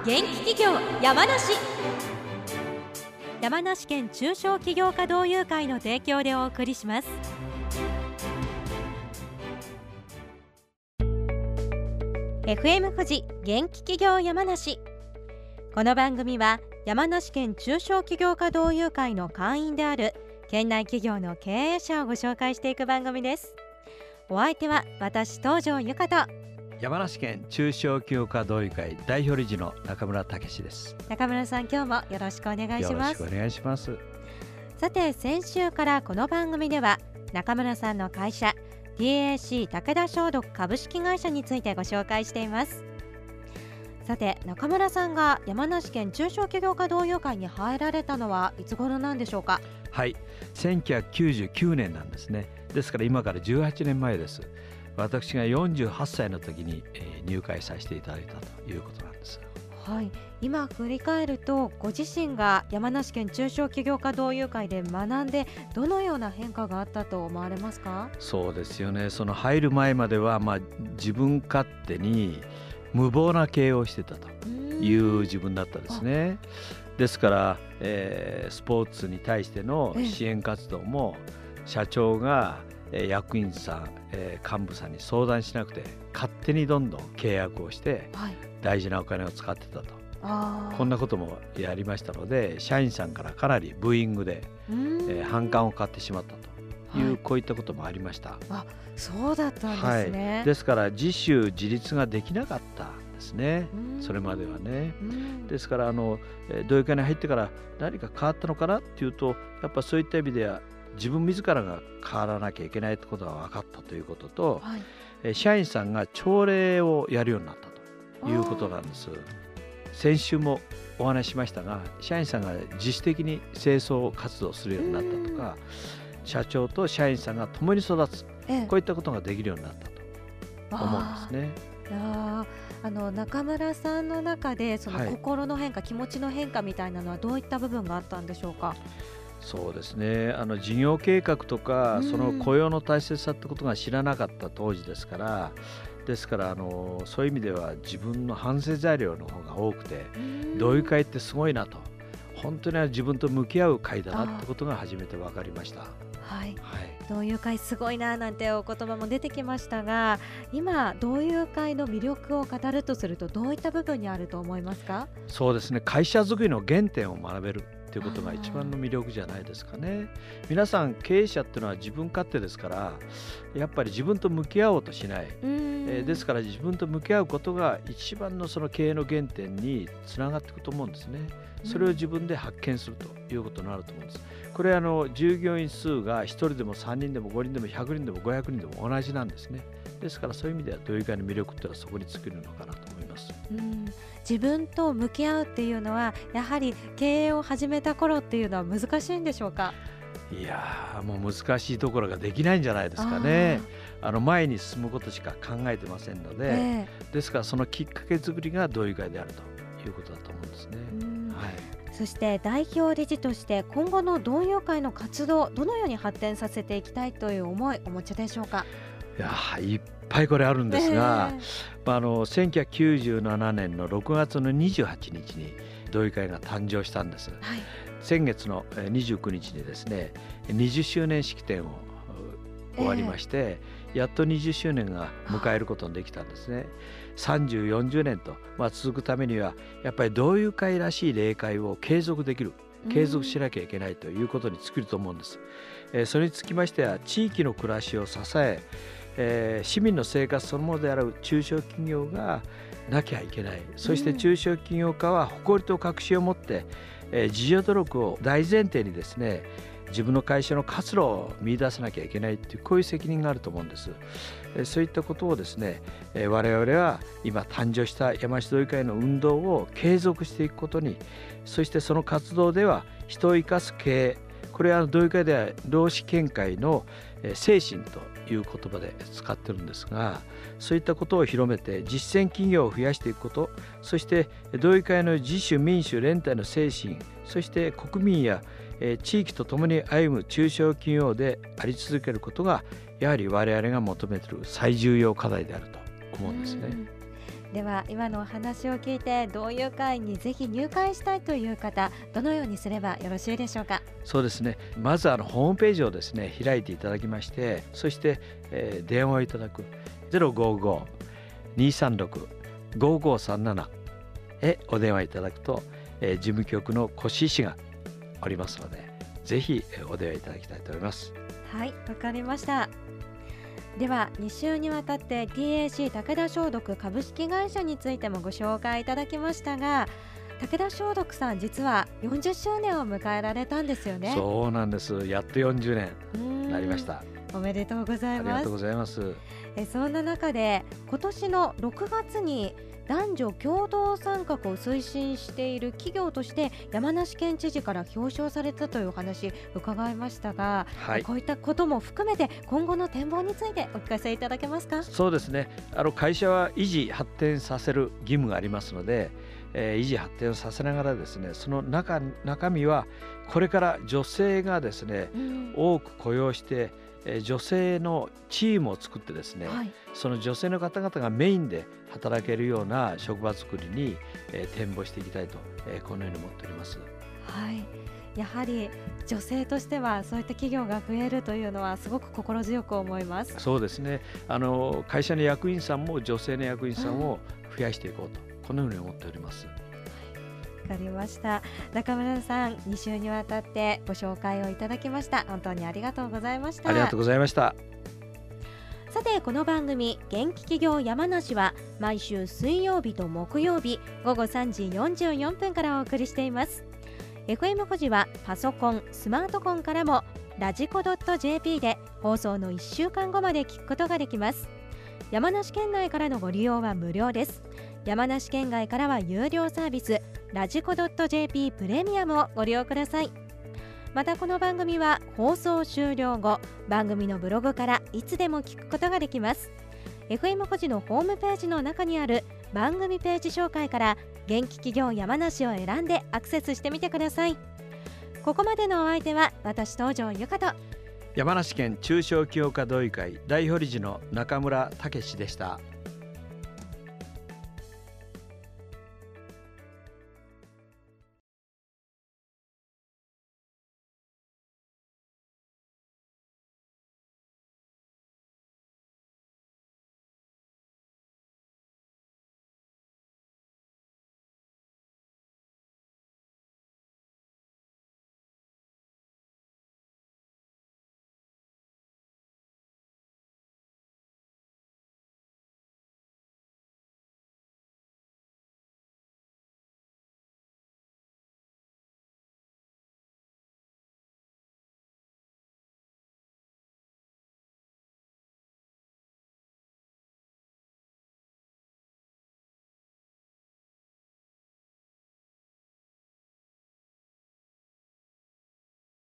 元気企業山梨。山梨県中小企業家同友会の提供でお送りします。FM 富士元気企業山梨。この番組は山梨県中小企業家同友会の会員である県内企業の経営者をご紹介していく番組です。お相手は私東條由香と山梨県中小企業家同友会代表理事の中村武史です。 中村さん、今日もよろしくお願いします。 よろしくお願いします。 さて、先週からこの番組では中村さんの会社 TAC 武田消毒株式会社についてご紹介しています。さて、中村さんが山梨県中小企業家同友会に入られたのはいつ頃なんでしょうか？ はい、1999年なんですね。ですから今から18年前です。私が48歳の時に入会させていただいたということなんです。 はい、今振り返るとご自身が山梨県中小企業家同友会で学んでどのような変化があったと思われますか？ そうですよね。その入る前までは、自分勝手に無謀な経営をしてたという自分だったですね。ですから、スポーツに対しての支援活動も社長が役員さん、幹部さんに相談しなくて勝手にどんどん契約をして、大事なお金を使ってたと、こんなこともやりましたので、社員さんからかなりブーイングで、反感を買ってしまったという、こういったこともありました。 そうだったんですね。 ですから自主自立ができなかったんですね。それまではね。ですから同友会に入ってから何か変わったのかなっていうと、やっぱそういった意味では自分自らが変わらなきゃいけないということが分かったということと、社員さんが朝礼をやるようになったということなんです。先週もお話ししましたが、社員さんが自主的に清掃活動するようになったとか、社長と社員さんが共に育つ、こういったことができるようになったと思うんですね。 中村さんの中でその心の変化、気持ちの変化みたいなのはどういった部分があったんでしょうか？ そうですね。事業計画とか、その雇用の大切さってことが知らなかった当時ですから、そういう意味では自分の反省材料の方が多くて、同友会ってすごいなと、本当に自分と向き合う会だなってことが初めて分かりました。同友会すごいななんてお言葉も出てきましたが、今同友会の魅力を語るとするとどういった部分にあると思いますか？ そうですね。会社づくりの原点を学べるということが一番の魅力じゃないですかね。皆さん経営者っていうのは自分勝手ですから、やっぱり自分と向き合おうとしない。ですから自分と向き合うことが一番のその経営の原点につながっていくと思うんですね。それを自分で発見するということになると思うんです。これ従業員数が1人でも3人でも5人でも100人でも500人でも同じなんですね。ですからそういう意味では同友会の魅力っていうのはそこに尽きるのかなと思います。 自分と向き合うっていうのはやはり経営を始めた頃っていうのは難しいんでしょうか？ いやもう難しいところができないんじゃないですかね。前に進むことしか考えてませんので、ですからそのきっかけ作りが同友会であるということだと思うんですね。 そして代表理事として今後の同友会の活動、どのように発展させていきたいという思いお持ちでしょうか？ いっぱいこれあるんですが、1997年の6月の28日に同友会が誕生したんです。先月の29日にですね、20周年式典を終わりまして、やっと20周年が迎えることができたんですね。30、40年と、続くためにはやっぱり同友会らしい例会を継続できる、継続しなきゃいけないということに尽きると思うんです。それにつきましては地域の暮らしを支え、市民の生活そのものである中小企業がなきゃいけない。そして中小企業家は誇りと確信を持って、自助努力を大前提にですね、自分の会社の活路を見出さなきゃいけないという、こういう責任があると思うんです。そういったことをですね、我々は今誕生した山梨同友会の運動を継続していくことに、そしてその活動では人を生かす経営、これは同友会では労使兼会の精神という言葉で使ってるんですが、そういったことを広めて実践企業を増やしていくこと、そして同友会の自主民主連帯の精神、そして国民や地域とともに歩む中小企業であり続けることが、やはり我々が求めている最重要課題であると思うんですね。 では今のお話を聞いて同友会にぜひ入会したいという方、どのようにすればよろしいでしょうか？ そうですね、まずホームページをですね開いていただきまして、そして、電話をいただく 055-236-5537 へお電話いただくと、事務局の越井氏がおりますので、ぜひお電話いただきたいと思います。 はい、わかりました。では2週にわたって TAC 武田消毒株式会社についてもご紹介いただきましたが、武田消毒さん実は40周年を迎えられたんですよね。 そうなんです。やっと40年になりました。 おめでとうございます。 ありがとうございます。 そんな中で今年の6月に男女共同参画を推進している企業として山梨県知事から表彰されたというお話伺いましたが、はい、こういったことも含めて今後の展望についてお聞かせいただけますか？ そうですね、会社は維持発展させる義務がありますので、維持発展をさせながらですね、その中身はこれから女性がですね、多く雇用して女性のチームを作ってですね、はい、その女性の方々がメインで働けるような職場作りに展望していきたいと、このように思っております。 はい、やはり女性としてはそういった企業が増えるというのはすごく心強く思います。 そうですね、会社の役員さんも女性の役員さんを増やしていこうと、このように思っております。 わかりました。中村さん、2週にわたってご紹介をいただきました。本当にありがとうございました。 ありがとうございました。 さて、この番組元気企業山梨は毎週水曜日と木曜日午後3時44分からお送りしています。 FM 富士はパソコン、スマートフォンからもラジコ .jp で放送の1週間後まで聞くことができます。山梨県内からのご利用は無料です。山梨県外からは有料サービスラジコ .jp プレミアムをご利用ください。またこの番組は放送終了後、番組のブログからいつでも聞くことができます。 FM 富士のホームページの中にある番組ページ紹介から元気企業山梨を選んでアクセスしてみてください。ここまでのお相手は私東條由香と山梨県中小企業家同友会代表理事の中村武でした。